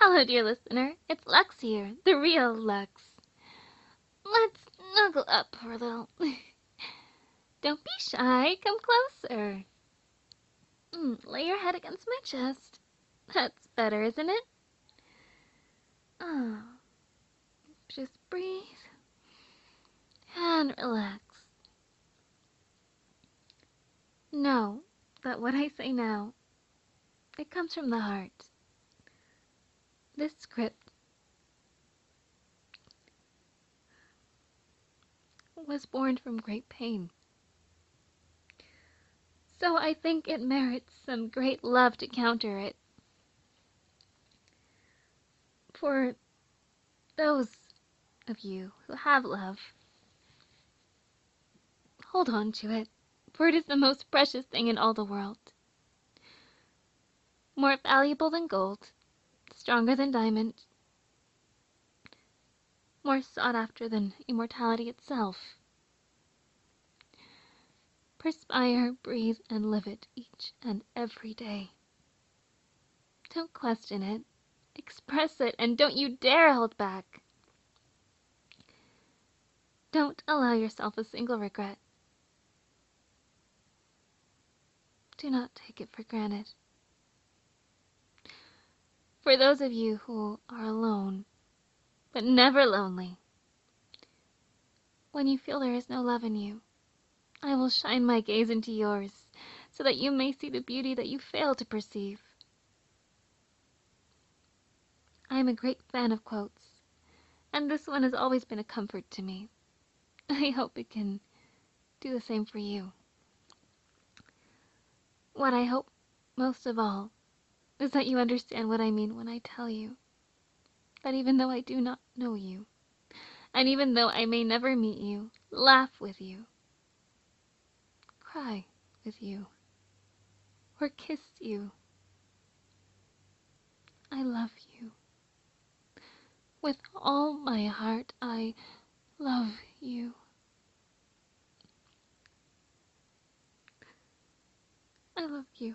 Hello, dear listener. It's Lux here, the real Lux. Let's snuggle up for a little. Don't be shy. Come closer. Lay your head against my chest. That's better, isn't it? Oh, just breathe and relax. Know that what I say now, it comes from the heart. This script was born from great pain. So I think it merits some great love to counter it. For those of you who have love, hold on to it, for it is the most precious thing in all the world. More valuable than gold, stronger than diamond, more sought after than immortality itself. Perspire, breathe, and live it each and every day. Don't question it. Express it, and don't you dare hold back. Don't allow yourself a single regret. Do not take it for granted. For those of you who are alone, but never lonely, when you feel there is no love in you, I will shine my gaze into yours, so that you may see the beauty that you fail to perceive. I am a great fan of quotes, and this one has always been a comfort to me. I hope it can do the same for you. What I hope most of all is that you understand what I mean when I tell you that even though I do not know you, and even though I may never meet you, laugh with you, cry with you, or kiss you, I love you. With all my heart, I love you. I love you.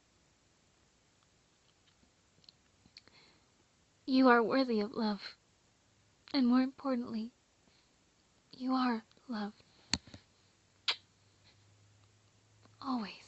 You are worthy of love. And more importantly, you are love. Always.